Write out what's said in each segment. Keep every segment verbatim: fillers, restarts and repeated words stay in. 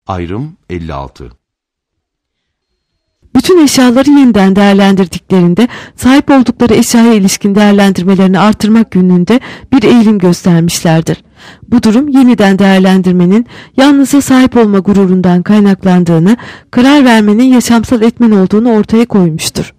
Ayrım elli altı. Bütün eşyaları yeniden değerlendirdiklerinde sahip oldukları eşyaya ilişkin değerlendirmelerini artırmak yönünde bir eğilim göstermişlerdir. Bu durum yeniden değerlendirmenin yalnızca sahip olma gururundan kaynaklandığını, karar vermenin yaşamsal etmen olduğunu ortaya koymuştur.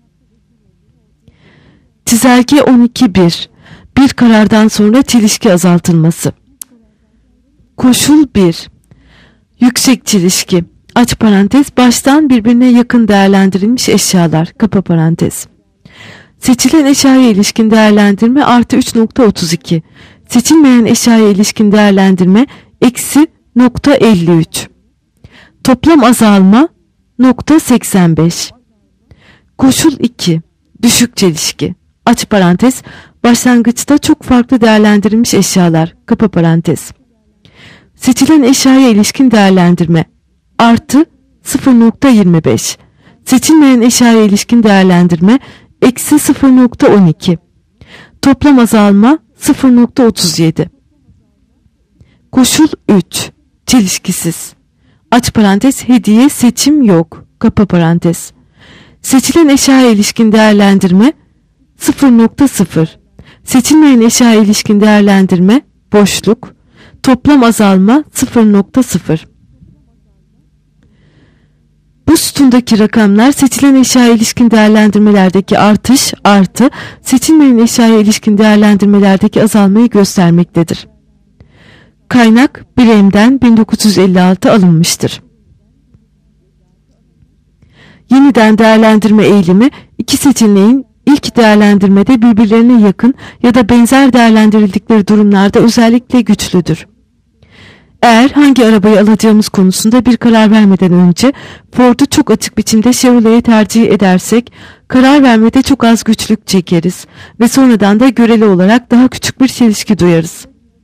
Çizelge on iki bir. Bir karardan sonra çelişki azaltılması. Koşul bir. Yüksek çelişki. Aç parantez, baştan birbirine yakın değerlendirilmiş eşyalar, kapa parantez. Seçilen eşyaya ilişkin değerlendirme artı üç nokta otuz iki. Seçilmeyen eşyaya ilişkin değerlendirme eksi nokta elli üç. Toplam azalma nokta seksen beş. Koşul iki. Düşük çelişki. Aç parantez, başlangıçta çok farklı değerlendirilmiş eşyalar, kapa parantez. Seçilen eşyaya ilişkin değerlendirme artı sıfır nokta yirmi beş. Seçilmeyen eşyaya ilişkin değerlendirme eksi sıfır nokta on iki. Toplam azalma sıfır nokta otuz yedi. Koşul üç. Çelişkisiz. Aç parantez, hediye seçim yok, kapa parantez. Seçilen eşyaya ilişkin değerlendirme sıfır nokta sıfır. Seçilmeyen eşyaya ilişkin değerlendirme boşluk. Toplam azalma sıfır nokta sıfır. Bu sütundaki rakamlar seçilen eşyaya ilişkin değerlendirmelerdeki artış artı seçilmeyen eşyaya ilişkin değerlendirmelerdeki azalmayı göstermektedir. Kaynak Brem'den bin dokuz yüz elli altı alınmıştır. Yeniden değerlendirme eğilimi iki seçeneğin ilk değerlendirmede birbirlerine yakın ya da benzer değerlendirildikleri durumlarda özellikle güçlüdür. Eğer hangi arabayı alacağımız konusunda bir karar vermeden önce Ford'u çok açık biçimde Chevrolet'e tercih edersek karar vermede çok az güçlük çekeriz ve sonradan da göreli olarak daha küçük bir çelişki duyarız.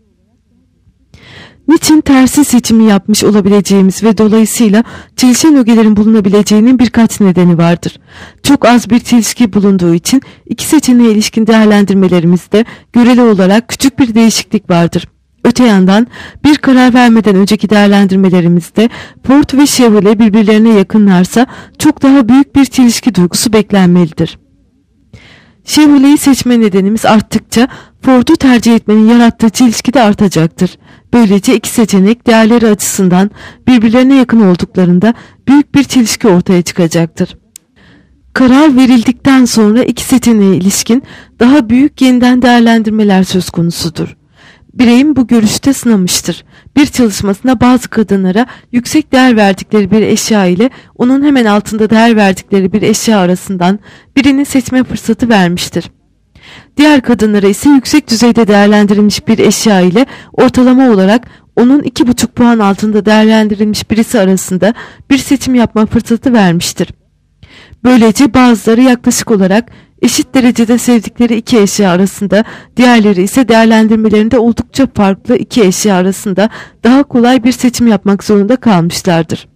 Niçin tersi seçimi yapmış olabileceğimiz ve dolayısıyla çelişen ögelerin bulunabileceğinin birkaç nedeni vardır. Çok az bir çelişki bulunduğu için iki seçeneğe ilişkin değerlendirmelerimizde göreli olarak küçük bir değişiklik vardır. Öte yandan bir karar vermeden önceki değerlendirmelerimizde Ford ve Chevrolet birbirlerine yakınlarsa çok daha büyük bir çelişki duygusu beklenmelidir. Chevrolet'i seçme nedenimiz arttıkça Ford'u tercih etmenin yarattığı çelişki de artacaktır. Böylece iki seçenek değerleri açısından birbirlerine yakın olduklarında büyük bir çelişki ortaya çıkacaktır. Karar verildikten sonra iki seçeneğe ilişkin daha büyük yeniden değerlendirmeler söz konusudur. Bireyim bu görüşte sınamıştır. Bir çalışmasında bazı kadınlara yüksek değer verdikleri bir eşya ile onun hemen altında değer verdikleri bir eşya arasından birini seçme fırsatı vermiştir. Diğer kadınlara ise yüksek düzeyde değerlendirilmiş bir eşya ile ortalama olarak onun iki buçuk puan altında değerlendirilmiş birisi arasında bir seçim yapma fırsatı vermiştir. Böylece bazıları yaklaşık olarak eşit derecede sevdikleri iki eşya arasında, diğerleri ise değerlendirmelerinde oldukça farklı iki eşya arasında daha kolay bir seçim yapmak zorunda kalmışlardır.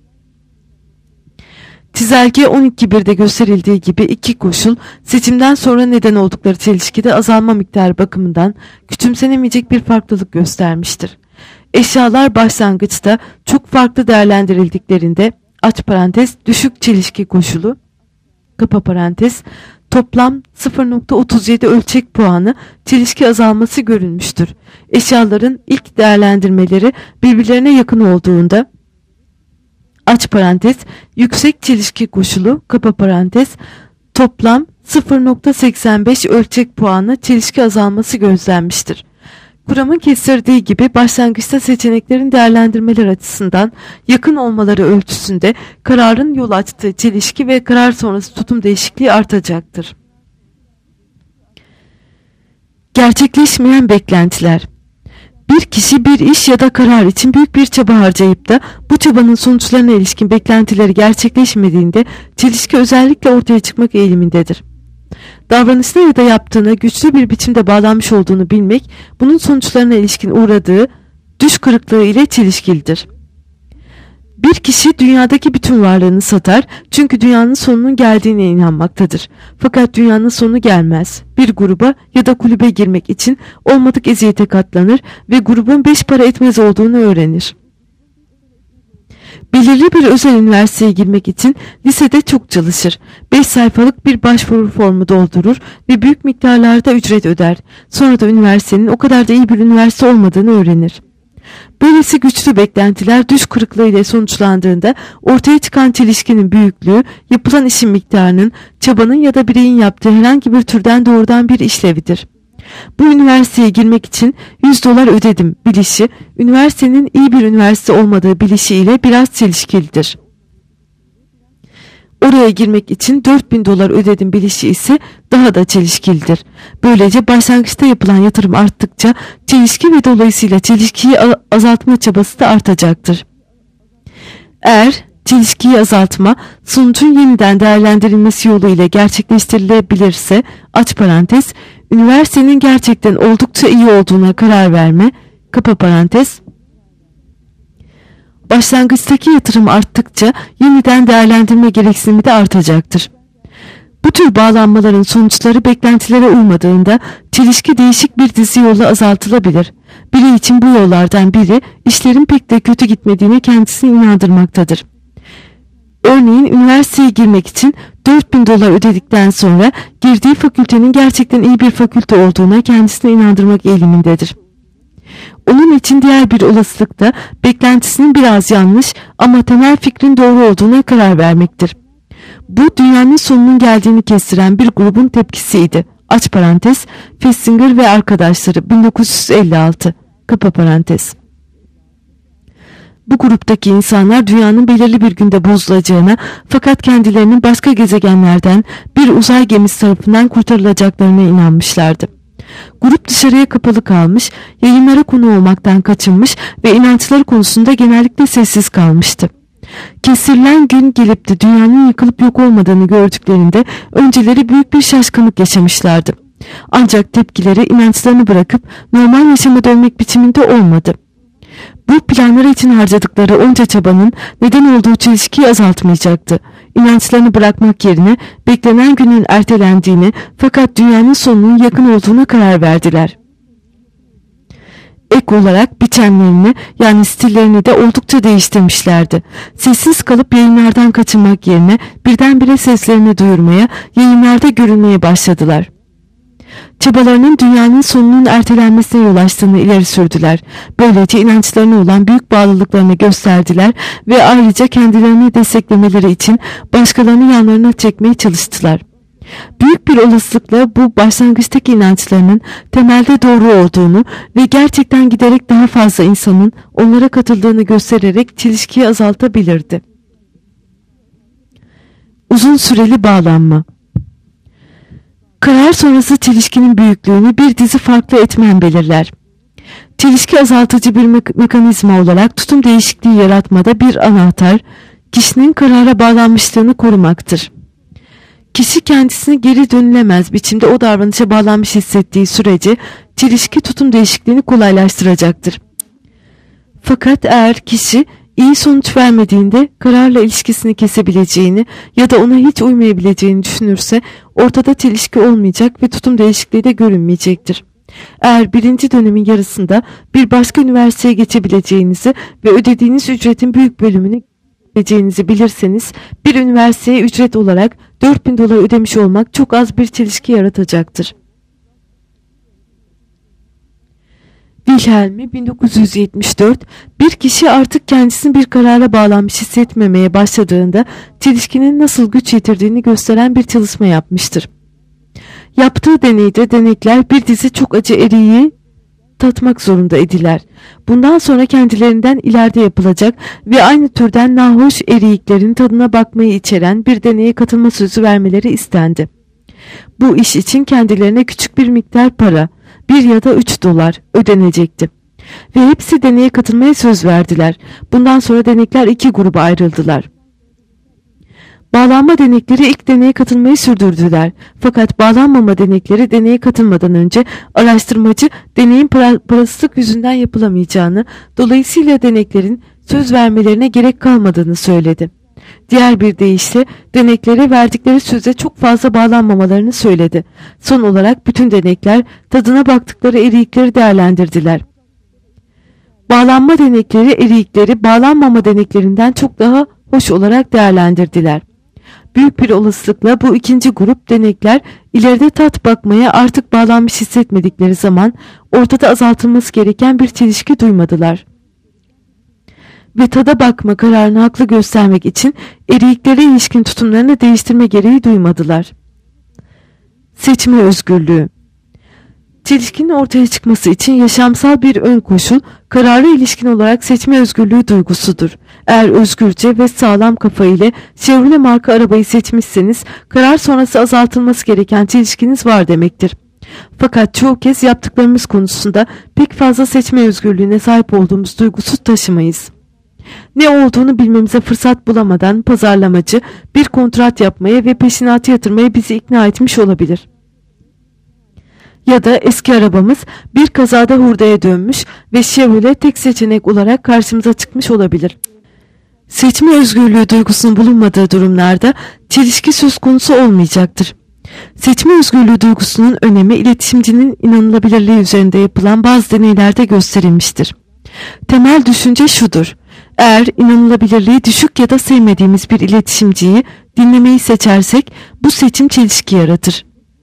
Çizelge on iki birde gösterildiği gibi iki koşul seçimden sonra neden oldukları çelişkide azalma miktarı bakımından küçümsenemeyecek bir farklılık göstermiştir. Eşyalar başlangıçta çok farklı değerlendirildiklerinde aç parantez düşük çelişki koşulu kapa parantez toplam sıfır nokta otuz yedi ölçek puanı çelişki azalması görülmüştür. Eşyaların ilk değerlendirmeleri birbirlerine yakın olduğunda aç parantez yüksek çelişki koşulu kapa parantez toplam sıfır nokta seksen beş ölçek puanı çelişki azalması gözlenmiştir. Kuramın kestirdiği gibi başlangıçta seçeneklerin değerlendirmeler açısından yakın olmaları ölçüsünde kararın yol açtığı çelişki ve karar sonrası tutum değişikliği artacaktır. Gerçekleşmeyen beklentiler. Bir kişi bir iş ya da karar için büyük bir çaba harcayıp da bu çabanın sonuçlarına ilişkin beklentileri gerçekleşmediğinde çelişki özellikle ortaya çıkmak eğilimindedir. Davranışına ya da yaptığına güçlü bir biçimde bağlanmış olduğunu bilmek, bunun sonuçlarına ilişkin uğradığı düş kırıklığı ile çelişkilidir. Bir kişi dünyadaki bütün varlığını satar çünkü dünyanın sonunun geldiğine inanmaktadır. Fakat dünyanın sonu gelmez. Bir gruba ya da kulübe girmek için olmadık eziyete katlanır ve grubun beş para etmez olduğunu öğrenir. Belirli bir özel üniversiteye girmek için lisede çok çalışır. beş sayfalık bir başvuru formu doldurur ve büyük miktarlarda ücret öder. Sonra da üniversitenin o kadar da iyi bir üniversite olmadığını öğrenir. Böylesi güçlü beklentiler düş kırıklığı ile sonuçlandığında ortaya çıkan çelişkinin büyüklüğü, yapılan işin miktarının, çabanın ya da bireyin yaptığı herhangi bir türden doğrudan bir işlevidir. Bu üniversiteye girmek için yüz dolar ödedim bilişi, üniversitenin iyi bir üniversite olmadığı bilişi ile biraz çelişkilidir. Oraya girmek için dört bin dolar ödedim bilişi ise daha da çelişkilidir. Böylece başlangıçta yapılan yatırım arttıkça çelişki ve dolayısıyla çelişkiyi azaltma çabası da artacaktır. Eğer çelişkiyi azaltma sonucun yeniden değerlendirilmesi yoluyla gerçekleştirilebilirse, aç parantez, üniversitenin gerçekten oldukça iyi olduğuna karar verme, kapa parantez, başlangıçtaki yatırım arttıkça yeniden değerlendirme gereksinimi de artacaktır. Bu tür bağlanmaların sonuçları beklentilere uymadığında çelişki değişik bir dizi yolla azaltılabilir. Biri için bu yollardan biri işlerin pek de kötü gitmediğine kendisini inandırmaktadır. Örneğin üniversiteye girmek için dört bin dolar ödedikten sonra girdiği fakültenin gerçekten iyi bir fakülte olduğuna kendisine inandırmak eğilimindedir. Onun için diğer bir olasılık da beklentisinin biraz yanlış ama temel fikrin doğru olduğuna karar vermektir. Bu dünyanın sonunun geldiğini kestiren bir grubun tepkisiydi. Aç parantez, Festinger ve arkadaşları bin dokuz yüz elli altı, kapa parantez. Bu gruptaki insanlar dünyanın belirli bir günde bozulacağına fakat kendilerinin başka gezegenlerden bir uzay gemisi tarafından kurtarılacaklarına inanmışlardı. Grup dışarıya kapalı kalmış, yayınlara konu olmaktan kaçınmış ve inançları konusunda genellikle sessiz kalmıştı. Kestirilen gün gelip de dünyanın yıkılıp yok olmadığını gördüklerinde önceleri büyük bir şaşkınlık yaşamışlardı. Ancak tepkileri inançlarını bırakıp normal yaşama dönmek biçiminde olmadı. Bu planları için harcadıkları onca çabanın neden olduğu çelişkiyi azaltmayacaktı. İnançlarını bırakmak yerine beklenen günün ertelendiğini fakat dünyanın sonunun yakın olduğuna karar verdiler. Ek olarak biçimlerini yani stillerini de oldukça değiştirmişlerdi. Sessiz kalıp yayınlardan kaçınmak yerine birdenbire seslerini duyurmaya, yayınlarda görünmeye başladılar. Çabalarının dünyanın sonunun ertelenmesine yol açtığını ileri sürdüler. Böylece inançlarına olan büyük bağlılıklarını gösterdiler ve ayrıca kendilerini desteklemeleri için başkalarını yanlarına çekmeye çalıştılar. Büyük bir olasılıkla bu başlangıçtaki inançlarının temelde doğru olduğunu ve gerçekten giderek daha fazla insanın onlara katıldığını göstererek çelişkiyi azaltabilirdi. Uzun süreli bağlanma. Karar sonrası çelişkinin büyüklüğünü bir dizi farklı etmen belirler. Çelişki azaltıcı bir me- mekanizma olarak tutum değişikliği yaratmada bir anahtar, kişinin karara bağlanmışlığını korumaktır. Kişi kendisini geri dönülemez biçimde o davranışa bağlanmış hissettiği sürece çelişki tutum değişikliğini kolaylaştıracaktır. Fakat eğer kişi iyi sonuç vermediğinde kararla ilişkisini kesebileceğini ya da ona hiç uymayabileceğini düşünürse ortada çelişki olmayacak ve tutum değişikliği de görünmeyecektir. Eğer birinci dönemin yarısında bir başka üniversiteye geçebileceğinizi ve ödediğiniz ücretin büyük bölümünü geçeceğinizi bilirseniz bir üniversiteye ücret olarak dört bin dolar ödemiş olmak çok az bir çelişki yaratacaktır. Wilhelm bin dokuz yüz yetmiş dört, bir kişi artık kendisini bir karara bağlanmış hissetmemeye başladığında çelişkinin nasıl güç yitirdiğini gösteren bir çalışma yapmıştır. Yaptığı deneyde denekler bir dizi çok acı eriği tatmak zorunda idiler. Bundan sonra kendilerinden ileride yapılacak ve aynı türden nahoş eriyiklerin tadına bakmayı içeren bir deneye katılma sözü vermeleri istendi. Bu iş için kendilerine küçük bir miktar para, bir ya da üç dolar ödenecekti. Ve hepsi deneye katılmaya söz verdiler. Bundan sonra denekler iki gruba ayrıldılar. Bağlanma denekleri ilk deneye katılmayı sürdürdüler. Fakat bağlanmama denekleri deneye katılmadan önce araştırmacı deneyin parasızlık yüzünden yapılamayacağını, dolayısıyla deneklerin söz vermelerine gerek kalmadığını söyledi. Diğer bir deyişle deneklere verdikleri söze çok fazla bağlanmamalarını söyledi. Son olarak bütün denekler tadına baktıkları eriyikleri değerlendirdiler. Bağlanma denekleri erikleri bağlanmama deneklerinden çok daha hoş olarak değerlendirdiler. Büyük bir olasılıkla bu ikinci grup denekler ileride tat bakmaya artık bağlanmış hissetmedikleri zaman ortada azaltılması gereken bir çelişki duymadılar. Ve tada bakma kararını haklı göstermek için eriklere ilişkin tutumlarını değiştirme gereği duymadılar. Seçme özgürlüğü. Çelişkinin ortaya çıkması için yaşamsal bir ön koşul, karara ilişkin olarak seçme özgürlüğü duygusudur. Eğer özgürce ve sağlam kafa ile Chevrolet marka arabayı seçmişseniz, karar sonrası azaltılması gereken çelişkiniz var demektir. Fakat çoğu kez yaptıklarımız konusunda pek fazla seçme özgürlüğüne sahip olduğumuz duygusu taşımayız. Ne olduğunu bilmemize fırsat bulamadan pazarlamacı bir kontrat yapmaya ve peşinatı yatırmaya bizi ikna etmiş olabilir. Ya da eski arabamız bir kazada hurdaya dönmüş ve Chevrolet tek seçenek olarak karşımıza çıkmış olabilir. Seçme özgürlüğü duygusunun bulunmadığı durumlarda çelişki söz konusu olmayacaktır. Seçme özgürlüğü duygusunun önemi iletişimcinin inanılabilirliği üzerinde yapılan bazı deneylerde gösterilmiştir. Temel düşünce şudur: eğer inanılabilirliği düşük ya da sevmediğimiz bir iletişimciyi dinlemeyi seçersek bu seçim çelişki yaratır.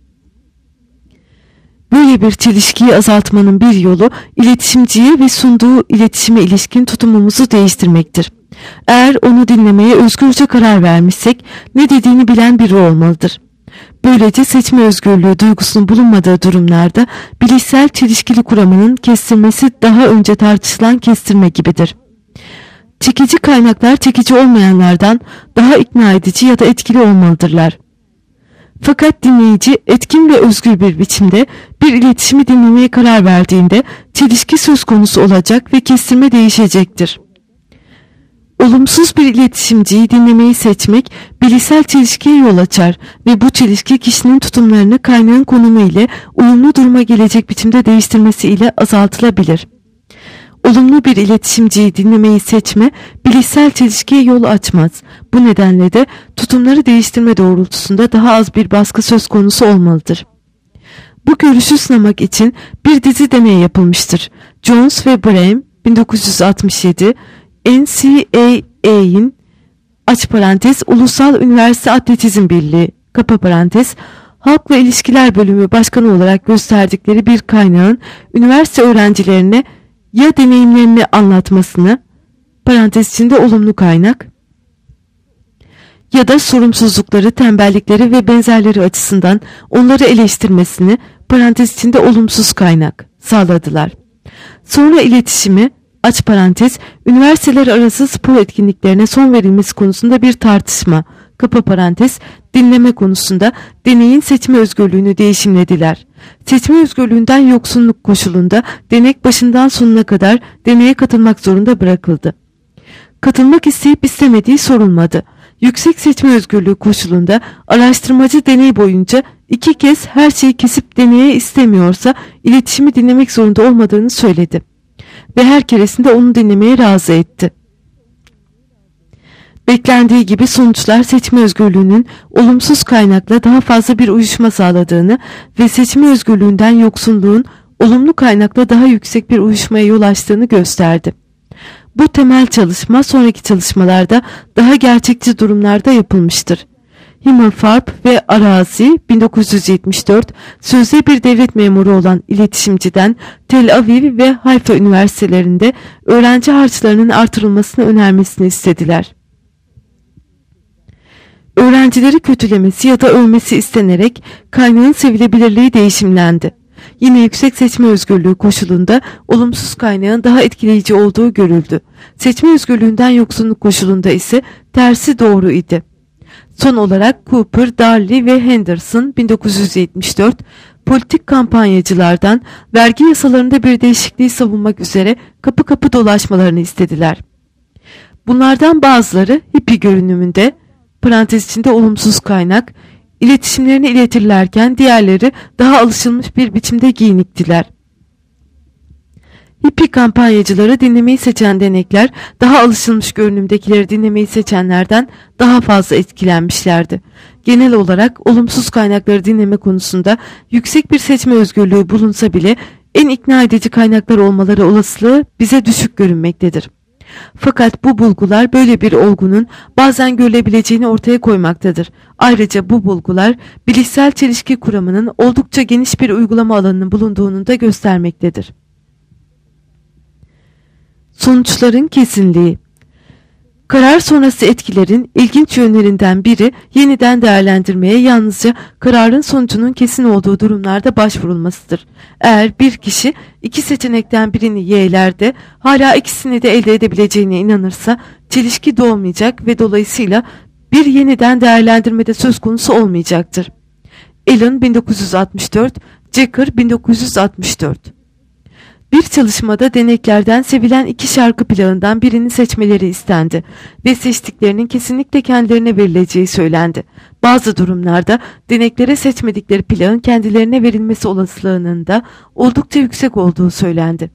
Böyle bir çelişkiyi azaltmanın bir yolu iletişimciye ve sunduğu iletişime ilişkin tutumumuzu değiştirmektir. Eğer onu dinlemeye özgürce karar vermişsek ne dediğini bilen biri olmalıdır. Böylece seçme özgürlüğü duygusunun bulunmadığı durumlarda bilişsel çelişkili kuramının kestirmesi daha önce tartışılan kestirme gibidir. Çekici kaynaklar çekici olmayanlardan daha ikna edici ya da etkili olmalıdırlar. Fakat dinleyici etkin ve özgür bir biçimde bir iletişimi dinlemeye karar verdiğinde çelişki söz konusu olacak ve kestirme değişecektir. Olumsuz bir iletişimciyi dinlemeyi seçmek bilişsel çelişkiye yol açar ve bu çelişki kişinin tutumlarını kaynağın konumu ile uyumlu duruma gelecek biçimde değiştirmesi ile azaltılabilir. Olumlu bir iletişimciyi dinlemeyi seçme bilişsel çelişkiye yol açmaz. Bu nedenle de tutumları değiştirme doğrultusunda daha az bir baskı söz konusu olmalıdır. Bu görüşü sınamak için bir dizi deney yapılmıştır. Jones ve Brehm bin dokuz yüz altmış yedi N C A A'in aç parantez Ulusal Üniversite Atletizm Birliği kapa parantez Halkla İlişkiler Bölümü Başkanı olarak gösterdikleri bir kaynağın üniversite öğrencilerine ya deneyimlerini anlatmasını parantez içinde olumlu kaynak ya da sorumsuzlukları, tembellikleri ve benzerleri açısından onları eleştirmesini parantez içinde olumsuz kaynak sağladılar. Sonra iletişimi aç parantez üniversiteler arası spor etkinliklerine son verilmesi konusunda bir tartışma kapa parantez dinleme konusunda deneyin seçme özgürlüğünü değişimlediler. Seçme özgürlüğünden yoksunluk koşulunda denek başından sonuna kadar deneye katılmak zorunda bırakıldı. Katılmak isteyip istemediği sorulmadı. Yüksek seçme özgürlüğü koşulunda araştırmacı deney boyunca iki kez her şeyi kesip deneye istemiyorsa iletişimi dinlemek zorunda olmadığını söyledi ve her keresinde onu dinlemeye razı etti. Beklendiği gibi sonuçlar seçme özgürlüğünün olumsuz kaynakla daha fazla bir uyuşma sağladığını ve seçme özgürlüğünden yoksunluğun olumlu kaynakla daha yüksek bir uyuşmaya yol açtığını gösterdi. Bu temel çalışma sonraki çalışmalarda daha gerçekçi durumlarda yapılmıştır. Himmelfarb ve Arazi bin dokuz yüz yetmiş dört sözde bir devlet memuru olan iletişimciden Tel Aviv ve Hayfa üniversitelerinde öğrenci harçlarının artırılmasını önermesini istediler. Öğrencileri kötülemesi ya da övmesi istenerek kaynağın sevilebilirliği değişimlendi. Yine yüksek seçme özgürlüğü koşulunda olumsuz kaynağın daha etkileyici olduğu görüldü. Seçme özgürlüğünden yoksunluk koşulunda ise tersi doğru idi. Son olarak Cooper, Darley ve Henderson bin dokuz yüz yetmiş dört politik kampanyacılardan vergi yasalarında bir değişikliği savunmak üzere kapı kapı dolaşmalarını istediler. Bunlardan bazıları hippie görünümünde parantez içinde olumsuz kaynak, iletişimlerini iletirlerken diğerleri daha alışılmış bir biçimde giyiniktiler. Hippie kampanyacıları dinlemeyi seçen denekler daha alışılmış görünümdekileri dinlemeyi seçenlerden daha fazla etkilenmişlerdi. Genel olarak olumsuz kaynakları dinleme konusunda yüksek bir seçme özgürlüğü bulunsa bile en ikna edici kaynaklar olmaları olasılığı bize düşük görünmektedir. Fakat bu bulgular böyle bir olgunun bazen görülebileceğini ortaya koymaktadır. Ayrıca bu bulgular bilişsel çelişki kuramının oldukça geniş bir uygulama alanının bulunduğunu da göstermektedir. Sonuçların kesinliği. Karar sonrası etkilerin ilginç yönlerinden biri yeniden değerlendirmeye yalnızca kararın sonucunun kesin olduğu durumlarda başvurulmasıdır. Eğer bir kişi iki seçenekten birini yeğler de hala ikisini de elde edebileceğine inanırsa çelişki doğmayacak ve dolayısıyla bir yeniden değerlendirmede söz konusu olmayacaktır. Allen bin dokuz yüz altmış dört, Jacker bin dokuz yüz altmış dört. Bir çalışmada deneklerden sevilen iki şarkı plağından birini seçmeleri istendi ve seçtiklerinin kesinlikle kendilerine verileceği söylendi. Bazı durumlarda deneklere seçmedikleri plağın kendilerine verilmesi olasılığının da oldukça yüksek olduğu söylendi.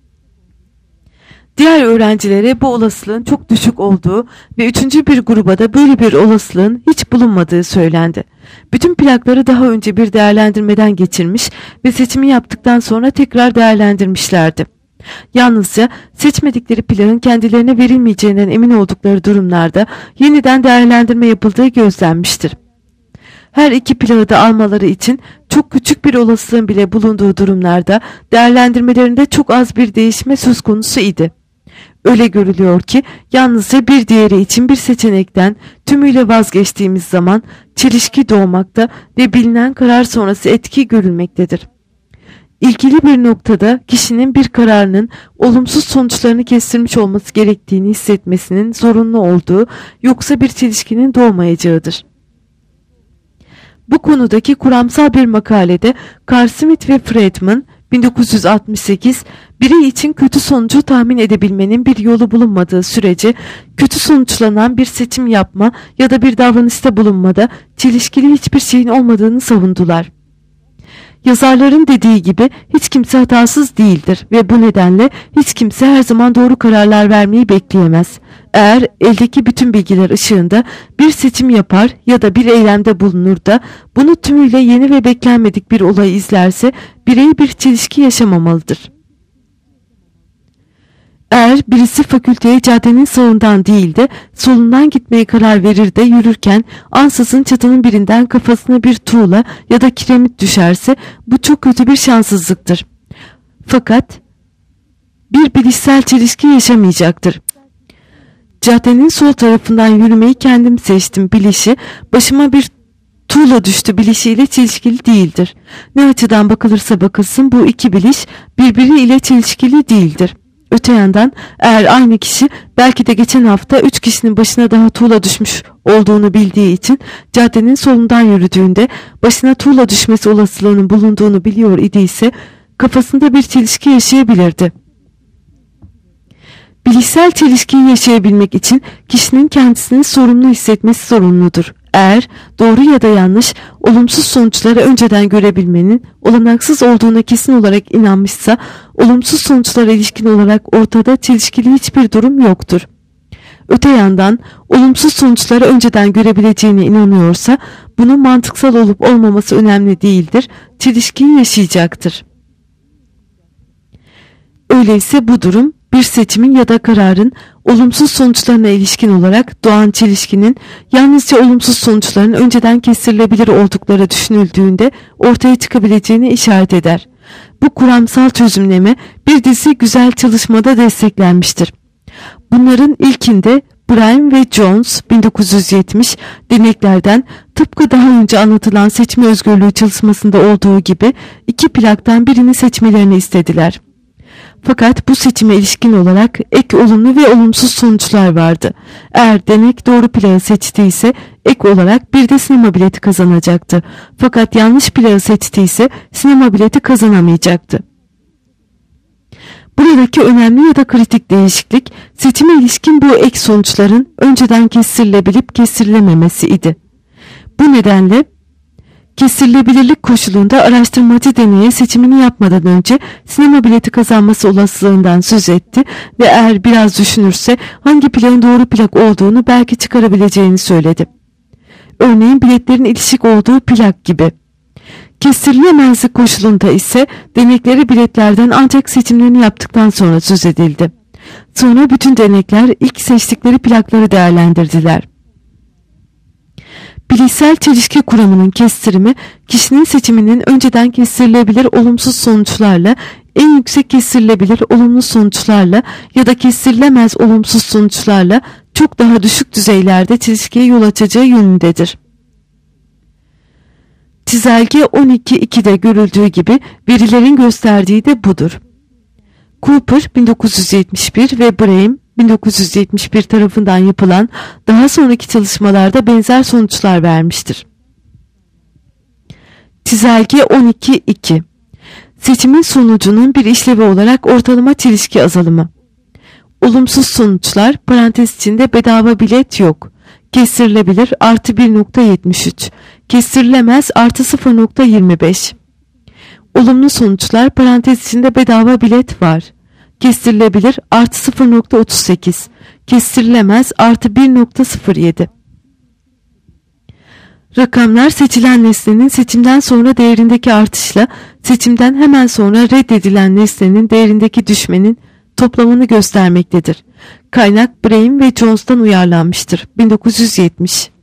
Diğer öğrencilere bu olasılığın çok düşük olduğu ve üçüncü bir gruba da böyle bir olasılığın hiç bulunmadığı söylendi. Bütün plakları daha önce bir değerlendirmeden geçirmiş ve seçimi yaptıktan sonra tekrar değerlendirmişlerdi. Yalnızca seçmedikleri plağın kendilerine verilmeyeceğinden emin oldukları durumlarda yeniden değerlendirme yapıldığı gözlenmiştir. Her iki plağı da almaları için çok küçük bir olasılığın bile bulunduğu durumlarda değerlendirmelerinde çok az bir değişme söz konusu idi. Öyle görülüyor ki yalnızca bir diğeri için bir seçenekten tümüyle vazgeçtiğimiz zaman çelişki doğmakta ve bilinen karar sonrası etki görülmektedir. İlgili bir noktada kişinin bir kararının olumsuz sonuçlarını kestirmiş olması gerektiğini hissetmesinin zorunlu olduğu yoksa bir çelişkinin doğmayacağıdır. Bu konudaki kuramsal bir makalede Carl Smith ve Friedman bin dokuz yüz altmış sekiz, birey için kötü sonucu tahmin edebilmenin bir yolu bulunmadığı sürece kötü sonuçlanan bir seçim yapma ya da bir davranışta bulunmada çelişkili hiçbir şeyin olmadığını savundular. Yazarların dediği gibi hiç kimse hatasız değildir ve bu nedenle hiç kimse her zaman doğru kararlar vermeyi bekleyemez. Eğer eldeki bütün bilgiler ışığında bir seçim yapar ya da bir eylemde bulunur da bunu tümüyle yeni ve beklenmedik bir olayı izlerse birey bir çelişki yaşamamalıdır. Eğer birisi fakülteye caddenin sağından değil de solundan gitmeye karar verir de yürürken ansızın çatının birinden kafasına bir tuğla ya da kiremit düşerse bu çok kötü bir şanssızlıktır. Fakat bir bilişsel çelişki yaşamayacaktır. Caddenin sol tarafından yürümeyi kendim seçtim bilişi başıma bir tuğla düştü bilişiyle çelişkili değildir. Ne açıdan bakılırsa bakılsın bu iki biliş birbiriyle çelişkili değildir. Öte yandan eğer aynı kişi belki de geçen hafta üç kişinin başına daha tuğla düşmüş olduğunu bildiği için caddenin solundan yürüdüğünde başına tuğla düşmesi olasılığının bulunduğunu biliyor idiyse kafasında bir çelişki yaşayabilirdi. Bilişsel çelişkiyi yaşayabilmek için kişinin kendisini sorumlu hissetmesi zorunludur. Eğer doğru ya da yanlış, olumsuz sonuçları önceden görebilmenin olanaksız olduğuna kesin olarak inanmışsa, olumsuz sonuçlara ilişkin olarak ortada çelişkili hiçbir durum yoktur. Öte yandan, olumsuz sonuçları önceden görebileceğine inanıyorsa, bunun mantıksal olup olmaması önemli değildir, çelişkiyi yaşayacaktır. Öyleyse bu durum, bir seçimin ya da kararın olumsuz sonuçlarına ilişkin olarak doğan çelişkinin yalnızca olumsuz sonuçların önceden kestirilebilir oldukları düşünüldüğünde ortaya çıkabileceğini işaret eder. Bu kuramsal çözümleme bir dizi güzel çalışmada desteklenmiştir. Bunların ilkinde Brime ve Jones bin dokuz yüz yetmiş deneklerden tıpkı daha önce anlatılan seçme özgürlüğü çalışmasında olduğu gibi iki plaktan birini seçmelerini istediler. Fakat bu seçime ilişkin olarak ek olumlu ve olumsuz sonuçlar vardı. Eğer denek doğru plağı seçtiyse ek olarak bir de sinema bileti kazanacaktı. Fakat yanlış plağı seçtiyse sinema bileti kazanamayacaktı. Buradaki önemli ya da kritik değişiklik seçime ilişkin bu ek sonuçların önceden kestirilebilip kestirilememesi idi. Bu nedenle kestirilebilirlik koşulunda araştırmacı deneye seçimini yapmadan önce sinema bileti kazanması olasılığından söz etti ve eğer biraz düşünürse hangi plağın doğru plak olduğunu belki çıkarabileceğini söyledi. Örneğin biletlerin ilişik olduğu plak gibi. Kestirilemezlik koşulunda ise denekleri biletlerden ancak seçimlerini yaptıktan sonra söz edildi. Sonra bütün denekler ilk seçtikleri plakları değerlendirdiler. Bilişsel çelişki kuramının kestirimi, kişinin seçiminin önceden kestirilebilir olumsuz sonuçlarla, en yüksek kestirilebilir olumlu sonuçlarla ya da kestirilemez olumsuz sonuçlarla çok daha düşük düzeylerde çelişkiye yol açacağı yönündedir. Çizelge on iki nokta iki'de görüldüğü gibi verilerin gösterdiği de budur. Cooper bin dokuz yüz yetmiş bir ve Brehm bin dokuz yüz yetmiş bir tarafından yapılan daha sonraki çalışmalarda benzer sonuçlar vermiştir. Çizelge on iki nokta iki Seçimin sonucunun bir işlevi olarak ortalama çelişki azalımı. Olumsuz sonuçlar parantez içinde bedava bilet yok. Kestirilebilir artı bir nokta yetmiş üç. Kestirilemez artı sıfır nokta yirmi beş. Olumlu sonuçlar parantez içinde bedava bilet var. Kestirilebilir artı sıfır nokta otuz sekiz. Kestirilemez artı bir nokta sıfır yedi. Rakamlar seçilen nesnenin seçimden sonra değerindeki artışla seçimden hemen sonra reddedilen nesnenin değerindeki düşmenin toplamını göstermektedir. Kaynak Brehm ve Jones'tan uyarlanmıştır. bin dokuz yüz yetmiş